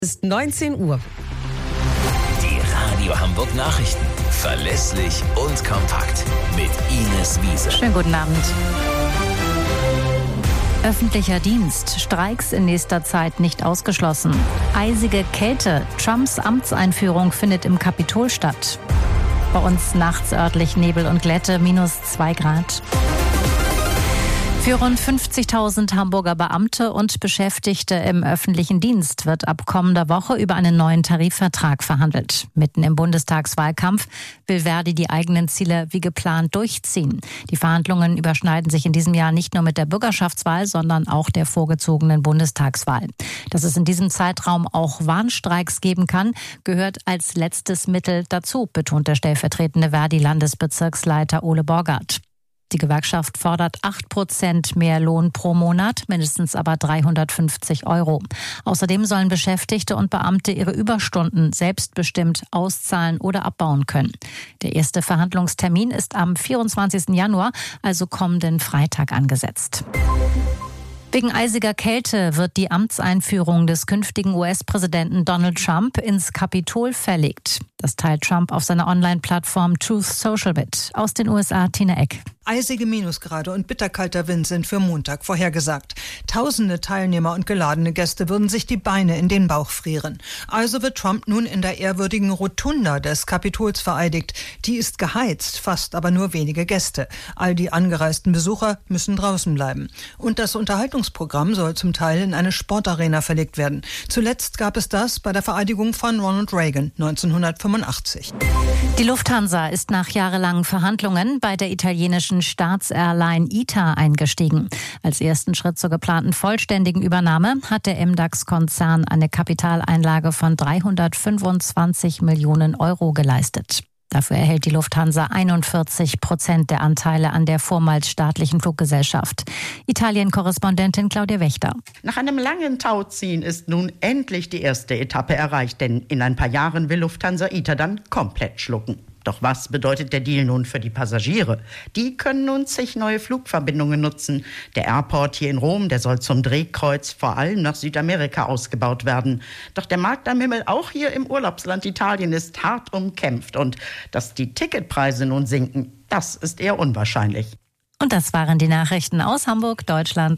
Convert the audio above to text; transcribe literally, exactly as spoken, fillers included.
Es ist neunzehn Uhr. Die Radio Hamburg Nachrichten. Verlässlich und kompakt. Mit Ines Wiese. Schönen guten Abend. Öffentlicher Dienst. Streiks in nächster Zeit nicht ausgeschlossen. Eisige Kälte. Trumps Amtseinführung findet im Kapitol statt. Bei uns nachts örtlich Nebel und Glätte, minus zwei Grad. Für rund fünfzigtausend Hamburger Beamte und Beschäftigte im öffentlichen Dienst wird ab kommender Woche über einen neuen Tarifvertrag verhandelt. Mitten im Bundestagswahlkampf will Verdi die eigenen Ziele wie geplant durchziehen. Die Verhandlungen überschneiden sich in diesem Jahr nicht nur mit der Bürgerschaftswahl, sondern auch der vorgezogenen Bundestagswahl. Dass es in diesem Zeitraum auch Warnstreiks geben kann, gehört als letztes Mittel dazu, betont der stellvertretende Verdi-Landesbezirksleiter Ole Borgert. Die Gewerkschaft fordert acht Prozent mehr Lohn pro Monat, mindestens aber dreihundertfünfzig Euro. Außerdem sollen Beschäftigte und Beamte ihre Überstunden selbstbestimmt auszahlen oder abbauen können. Der erste Verhandlungstermin ist am vierundzwanzigsten Januar, also kommenden Freitag, angesetzt. Wegen eisiger Kälte wird die Amtseinführung des künftigen U S-Präsidenten Donald Trump ins Kapitol verlegt. Das teilt Trump auf seiner Online-Plattform Truth Social mit. Aus den U S A, Tina Eck. Eisige Minusgrade und bitterkalter Wind sind für Montag vorhergesagt. Tausende Teilnehmer und geladene Gäste würden sich die Beine in den Bauch frieren. Also wird Trump nun in der ehrwürdigen Rotunda des Kapitols vereidigt. Die ist geheizt, fast aber nur wenige Gäste. All die angereisten Besucher müssen draußen bleiben. Und das Unterhaltungsprogramm soll zum Teil in eine Sportarena verlegt werden. Zuletzt gab es das bei der Vereidigung von Ronald Reagan neunzehnhundertfünfundachtzig. Die Lufthansa ist nach jahrelangen Verhandlungen bei der italienischen Staatsairline I T A eingestiegen. Als ersten Schritt zur geplanten vollständigen Übernahme hat der M DAX-Konzern eine Kapitaleinlage von dreihundertfünfundzwanzig Millionen Euro geleistet. Dafür erhält die Lufthansa einundvierzig Prozent der Anteile an der vormals staatlichen Fluggesellschaft. Italien-Korrespondentin Claudia Wächter. Nach einem langen Tauziehen ist nun endlich die erste Etappe erreicht, denn in ein paar Jahren will Lufthansa I T A dann komplett schlucken. Doch was bedeutet der Deal nun für die Passagiere? Die können nun zig neue Flugverbindungen nutzen. Der Airport hier in Rom, der soll zum Drehkreuz vor allem nach Südamerika ausgebaut werden. Doch der Markt am Himmel, auch hier im Urlaubsland Italien, ist hart umkämpft. Und dass die Ticketpreise nun sinken, das ist eher unwahrscheinlich. Und das waren die Nachrichten aus Hamburg, Deutschland